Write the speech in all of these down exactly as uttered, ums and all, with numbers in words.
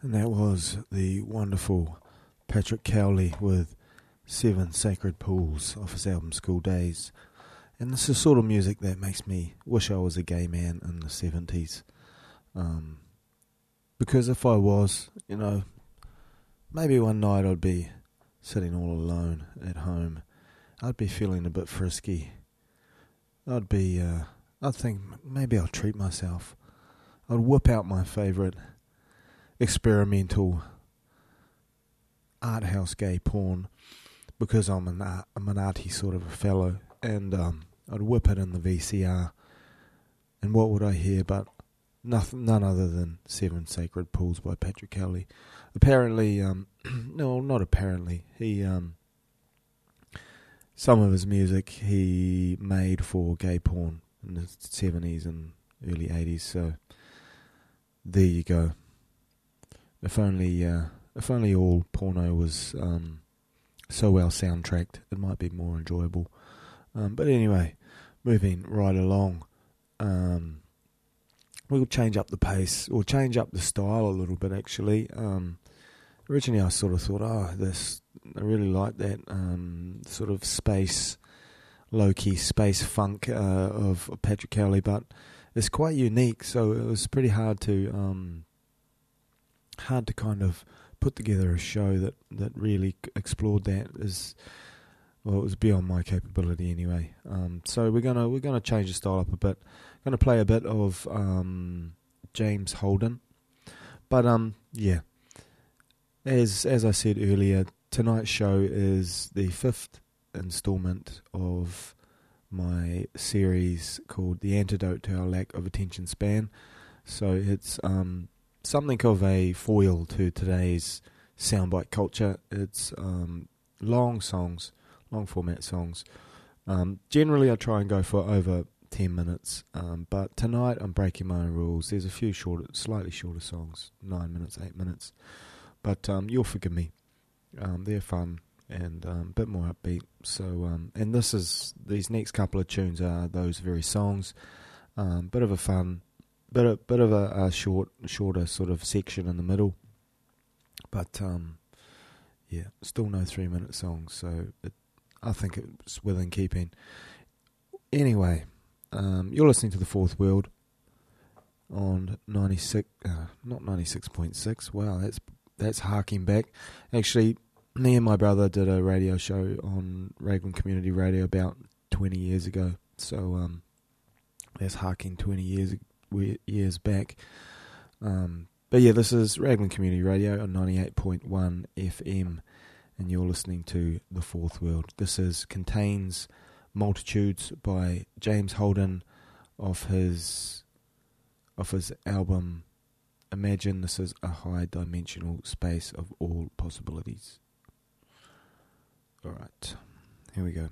And that was the wonderful Patrick Cowley with Seven Sacred Pools off his album School Days. And this is the sort of music that makes me wish I was a gay man in the seventies. Um, because if I was, you know, maybe one night I'd be sitting all alone at home. I'd be feeling a bit frisky. I'd be, uh, I'd think maybe I'll treat myself. I'd whip out my favourite experimental art house gay porn, because I'm an art, I'm an arty sort of a fellow, and um, I'd whip it in the V C R, and what would I hear but nothing, none other than Seven Sacred Pools by Patrick Cowley. Apparently, um, no, not apparently, he um, some of his music he made for gay porn in the seventies and early eighties. So there you go. If only, uh, if only all porno was um, so well soundtracked, it might be more enjoyable. Um, but anyway, moving right along, um, we'll change up the pace, or change up the style a little bit. Actually, um, originally I sort of thought, oh, this I really like that um, sort of space, low-key space funk uh, of Patrick Cowley, but it's quite unique. So it was pretty hard to. Um, hard to kind of put together a show that, that really explored that. Is well, it was beyond my capability anyway. Um, so we're gonna we're gonna change the style up a bit. Gonna play a bit of um, James Holden, but um, yeah, as as I said earlier, tonight's show is the fifth instalment of my series called "The Antidote to Our Lack of Attention Span." So it's um. something of a foil to today's soundbite culture. It's um, long songs, long format songs. Um, generally, I try and go for over ten minutes, um, but tonight I'm breaking my own rules. There's a few shorter, slightly shorter songs, nine minutes, eight minutes, but um, you'll forgive me. Um, they're fun and um, a bit more upbeat. So, um, and this is these next couple of tunes are those very songs. Um, bit of a fun. Bit of, bit of a, a short, shorter sort of section in the middle, but um, yeah, still no three-minute songs, so it, I think it's within keeping. Anyway, um, you're listening to The Fourth World on ninety-six, uh, not ninety-six point six. Wow, that's that's harking back. Actually, me and my brother did a radio show on Raglan Community Radio about twenty years ago, so um, that's harking twenty years ago. years back. Um, but yeah, this is Raglan Community Radio on ninety-eight point one F M, and you're listening to The Fourth World. This is Contains Multitudes by James Holden off his off his album Imagine. This is a high dimensional space of all possibilities. Alright, here we go.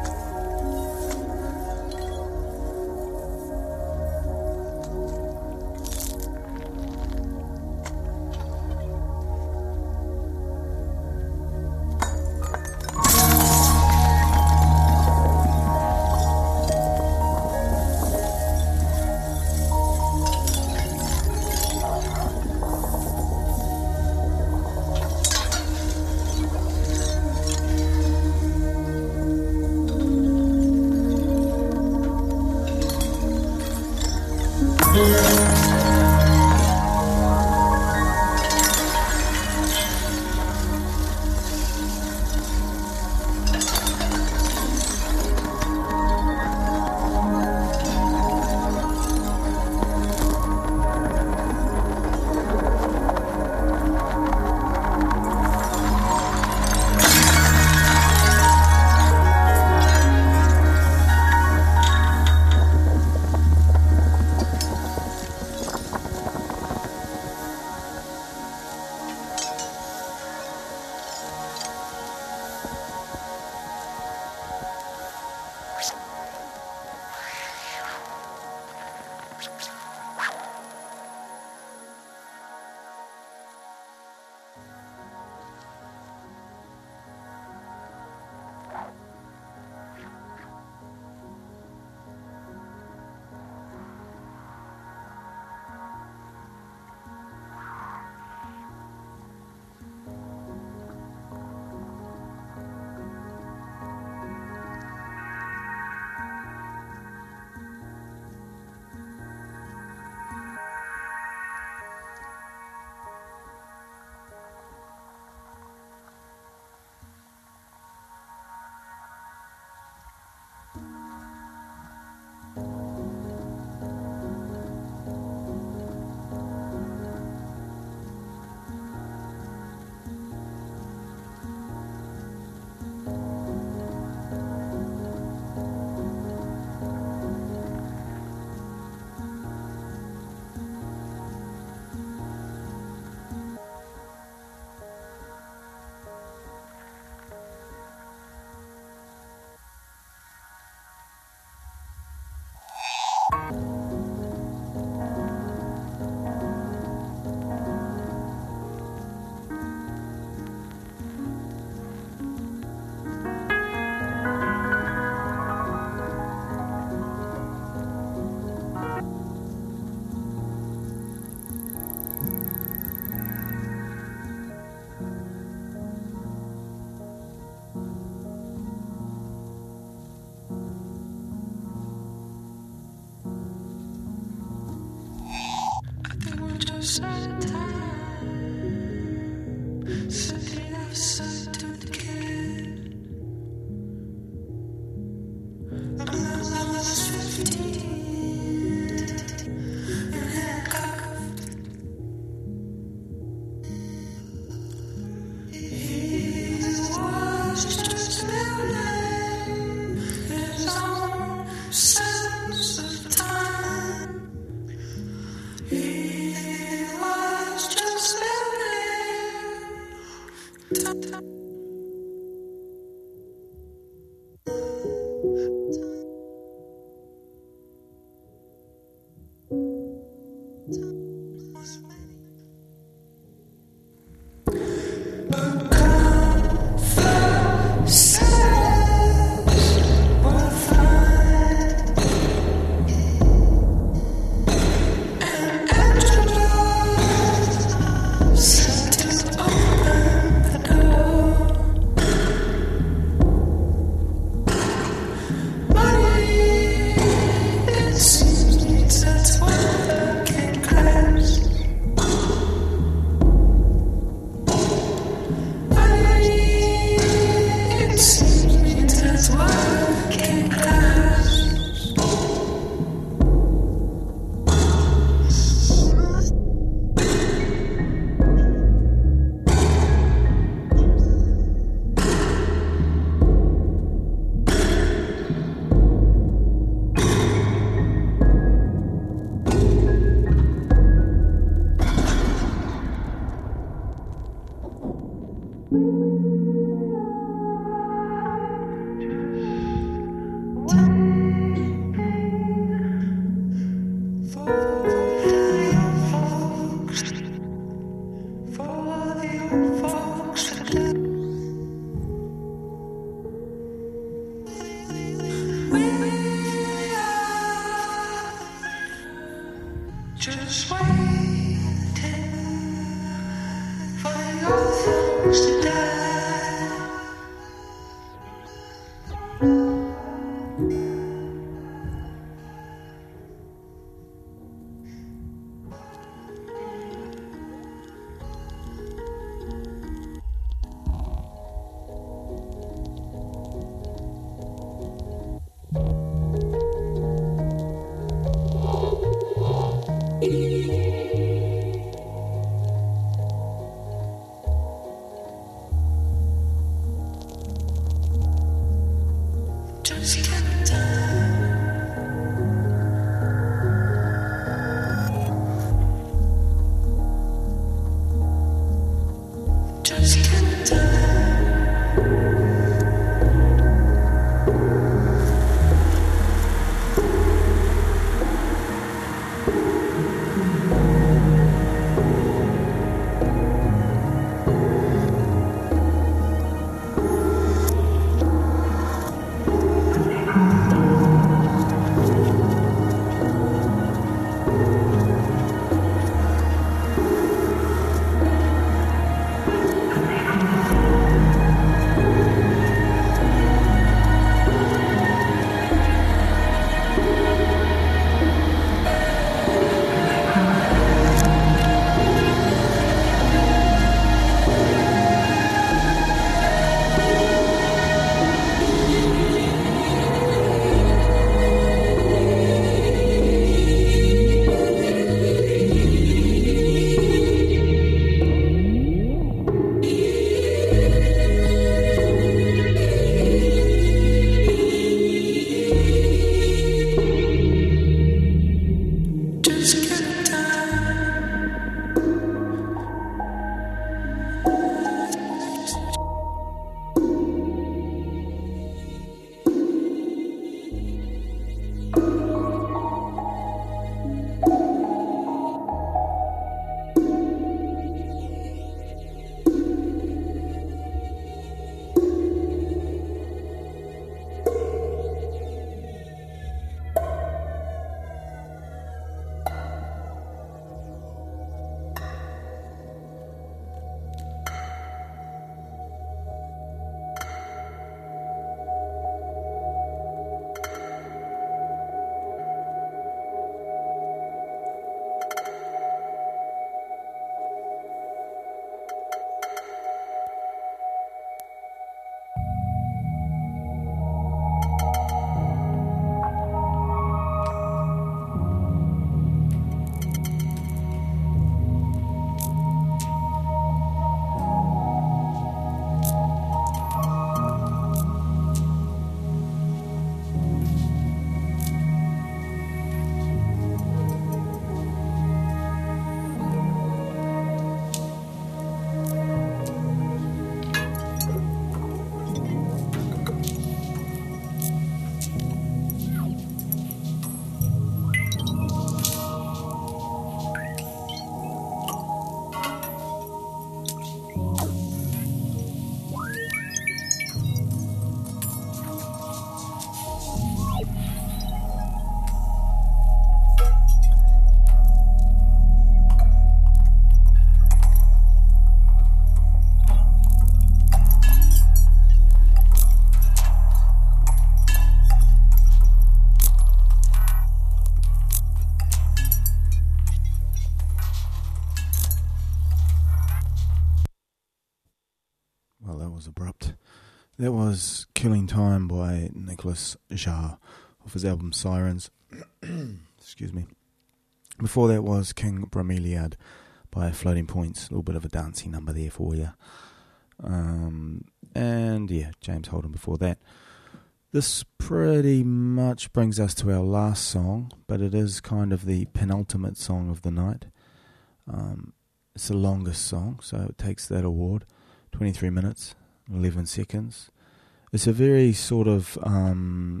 abrupt. That was Killing Time by Nicholas Jar off his album Sirens. Excuse me. Before that was King Bromeliad by Floating Points. A little bit of a dancey number there for you. Um, and yeah, James Holden before that. This pretty much brings us to our last song, but it is kind of the penultimate song of the night. Um, it's the longest song, so it takes that award. twenty-three minutes, eleven seconds. It's a very sort of, um,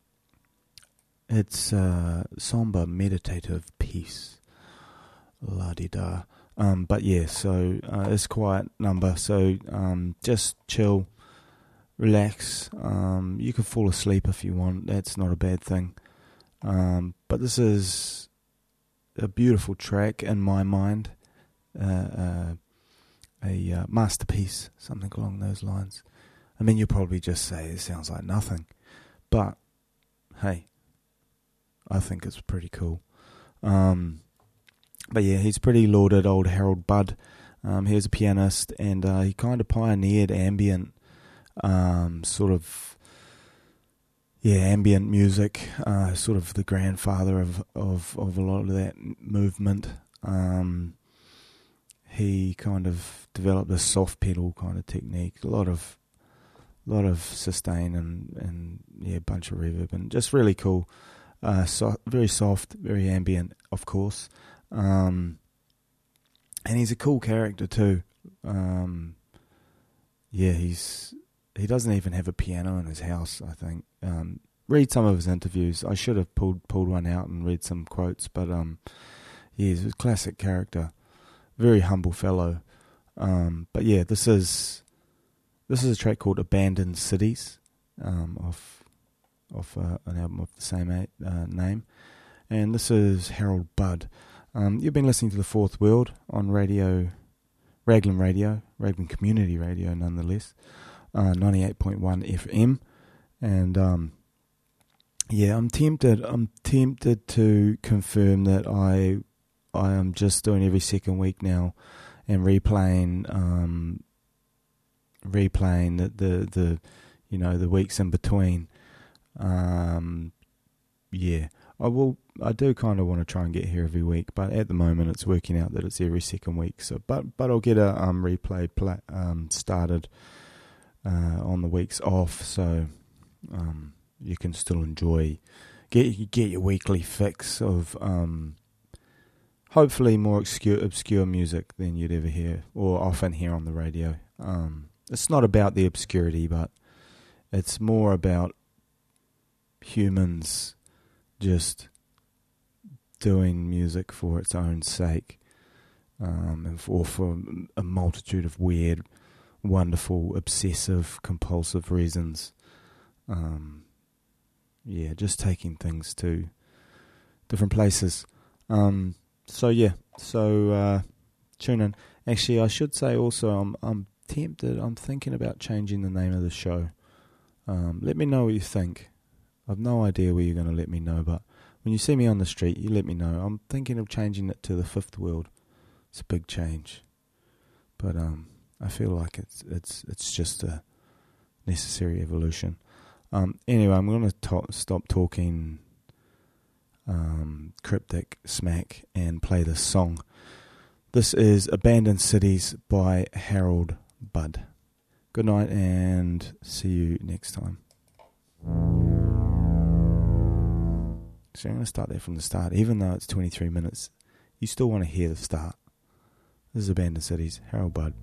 it's a somber, meditative piece. La-di-da. Um, but yeah, so uh, it's quiet number, so um, just chill, relax. Um, you can fall asleep if you want, that's not a bad thing. Um, but this is a beautiful track in my mind, uh, uh, a uh, masterpiece, something along those lines. I mean, you'll probably just say it sounds like nothing, but hey, I think it's pretty cool. Um, But yeah, he's pretty lauded, old Harold Budd. Um, he was a pianist, and uh, he kind of pioneered ambient, um, sort of, yeah, ambient music. Uh, sort of the grandfather of, of, of a lot of that movement. Um, he kind of developed a soft pedal kind of technique, a lot of, lot of sustain and and yeah, a bunch of reverb, and just really cool. Uh, so, very soft, very ambient, of course. Um, and he's a cool character too. Um, yeah, he's he doesn't even have a piano in his house, I think. Um, read some of his interviews. I should have pulled pulled one out and read some quotes, but um, yeah, he's a classic character. Very humble fellow. Um, but yeah, this is this is a track called "Abandoned Cities," um, off off uh, an album of the same uh, name, and this is Harold Budd. Um, you've been listening to The Fourth World on radio, Raglan Radio, Raglan Community Radio nonetheless, uh, ninety-eight point one F M, and um, yeah, I'm tempted, I'm tempted to confirm that I, I am just doing every second week now, and replaying, um, replaying the, the, the, you know, the weeks in between, um, yeah. I will. I do kind of want to try and get here every week, but at the moment it's working out that it's every second week. So, but but I'll get a um replay play, um started uh, on the weeks off, so um you can still enjoy get get your weekly fix of um hopefully more obscure obscure music than you'd ever hear or often hear on the radio. Um, it's not about the obscurity, but it's more about humans just doing music for its own sake, um, and for, for a multitude of weird, wonderful, obsessive, compulsive reasons. Um, yeah, just taking things to different places. Um, so yeah, so uh, tune in. Actually, I should say also, I'm I'm tempted. I'm thinking about changing the name of the show. Um, let me know what you think. I've no idea where you're going to let me know, but when you see me on the street, you let me know. I'm thinking of changing it to The Fifth World. It's a big change, but um, I feel like it's it's it's just a necessary evolution. Um, anyway, I'm going to to- stop talking um, cryptic smack and play this song. This is "Abandoned Cities" by Harold Budd. Good night, and see you next time. So I'm going to start there from the start. Even though it's twenty-three minutes, you still want to hear the start. This is Abandoned Cities, Harold Budd.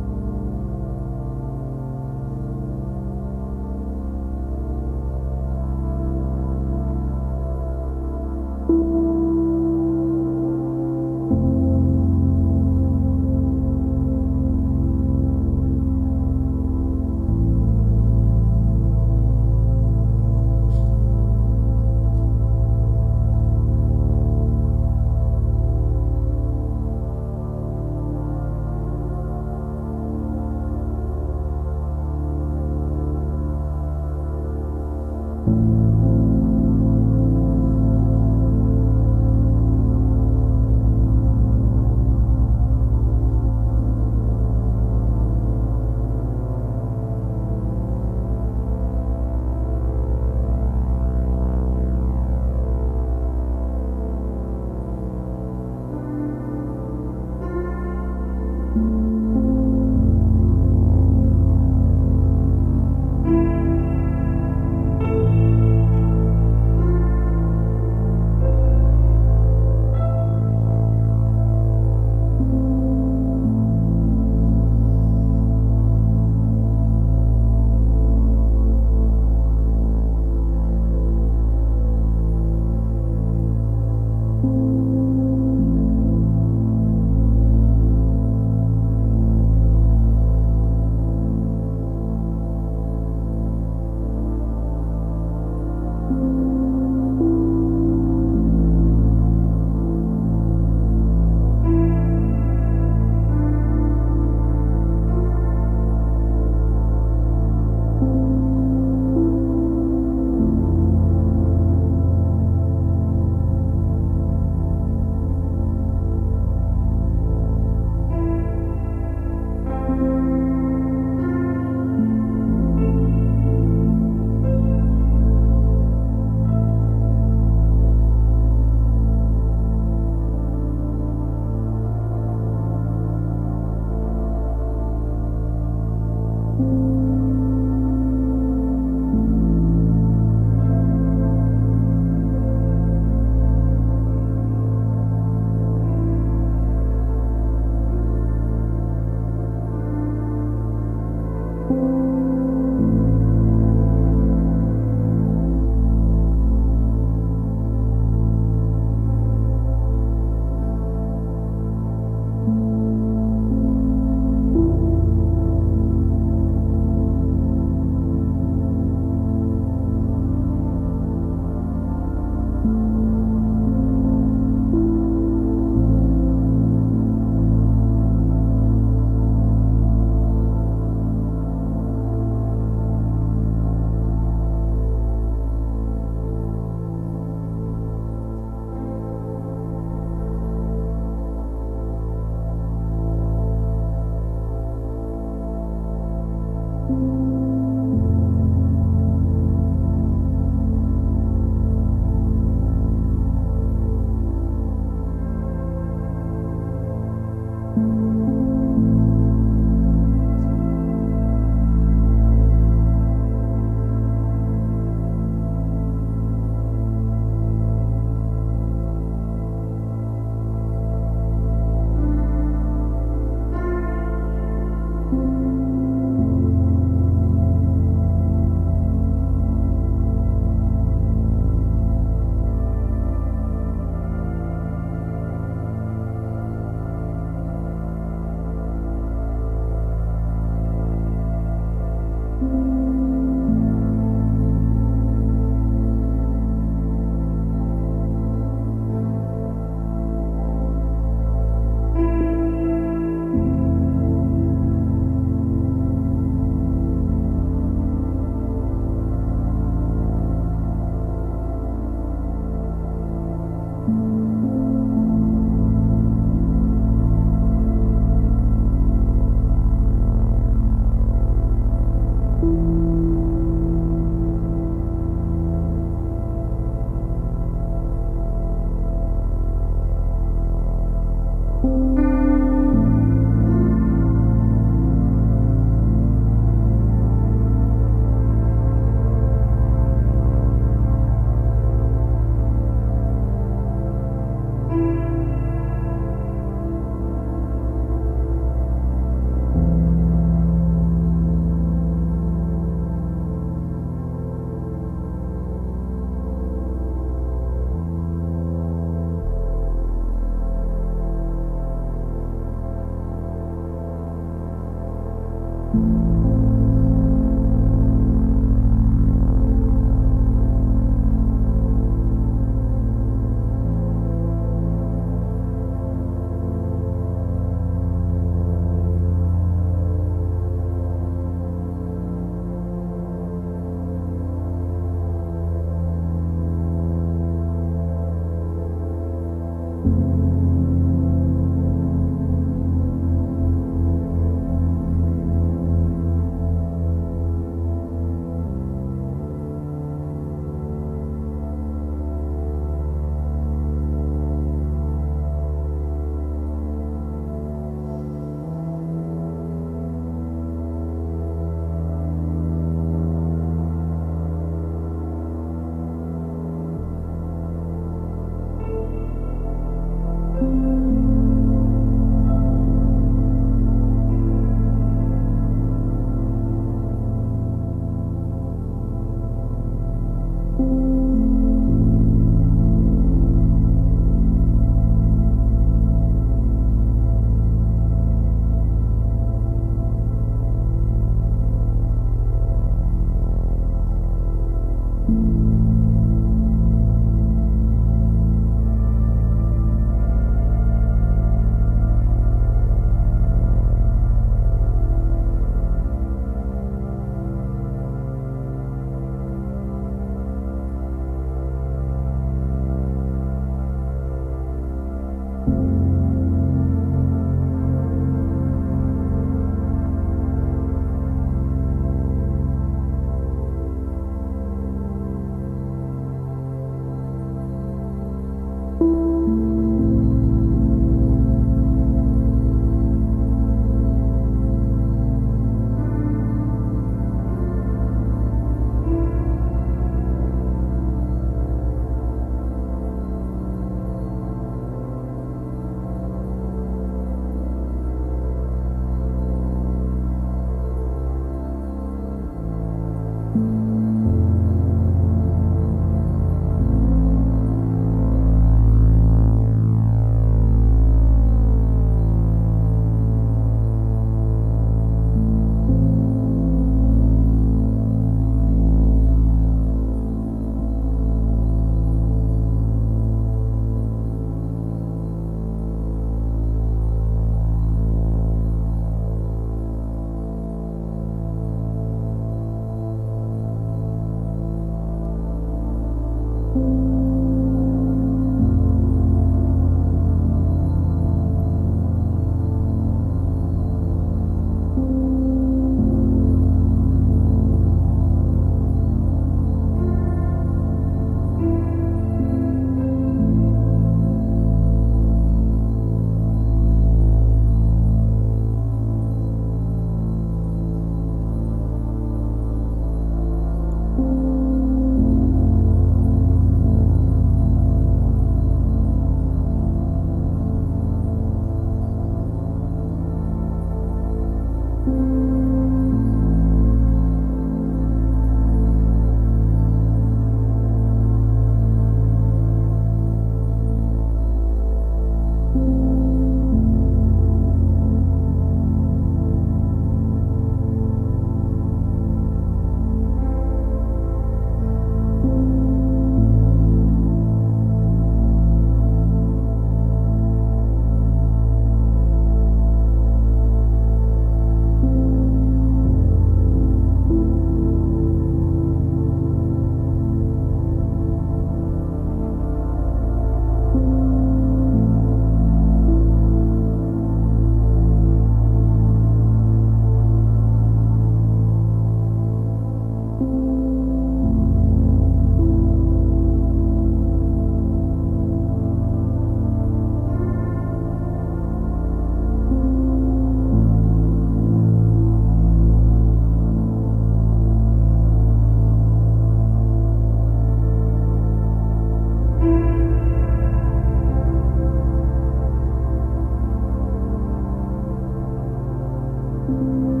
you.